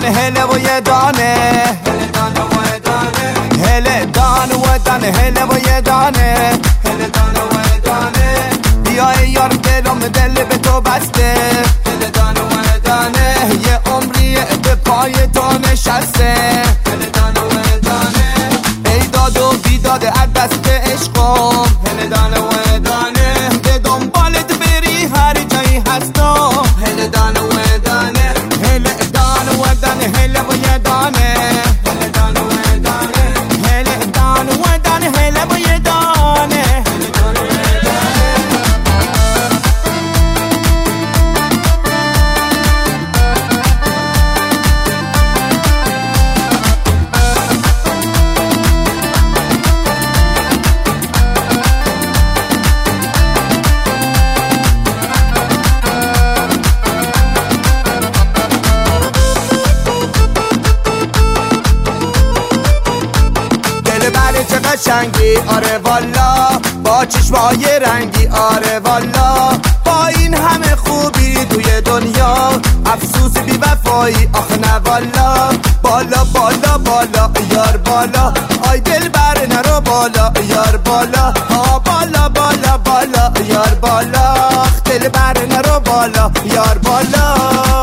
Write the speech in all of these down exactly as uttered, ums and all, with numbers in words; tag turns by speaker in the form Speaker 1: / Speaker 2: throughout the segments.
Speaker 1: دانه هله و یه دانه هله دانه و دانه هله و یه دانه هله دانه و دانه بیا یار دلم دل به تو بسته هله دانه و دانه یه عمریه به پای تو نشسته هله دانه و دانه ای داد و بیداد از دست عشقم هله دانه و دانه به دنبالت بری هر جایی هستم هله دانه و دانه هله دانه و دانه هله و یه دانه هله دانه و دانه هله دانه و دانه هله و یه دانه هله دانه و دانه چه قشنگی آره والا با چشمای رنگی آره والا با این همه خوبی توی دنیا افسوس بی وفایی آخه نه والا بالا بالا بالا یار بالا آی دل بر نرو بالا یار بالا آ بالا بالا بالا یار بالا دل بر نرو بالا یار بالا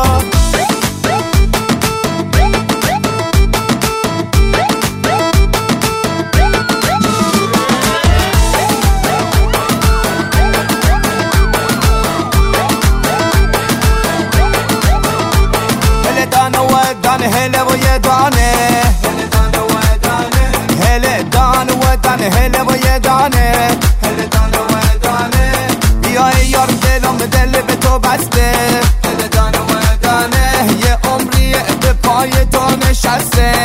Speaker 1: دانه هله و یه دانه هله دانه و دانه هله دانه و دانه هله و یه دانه هله دانه و دانه بیا یار دلم دل به تو بسته هله دانه و دانه یه عمریه به پای تو نشسته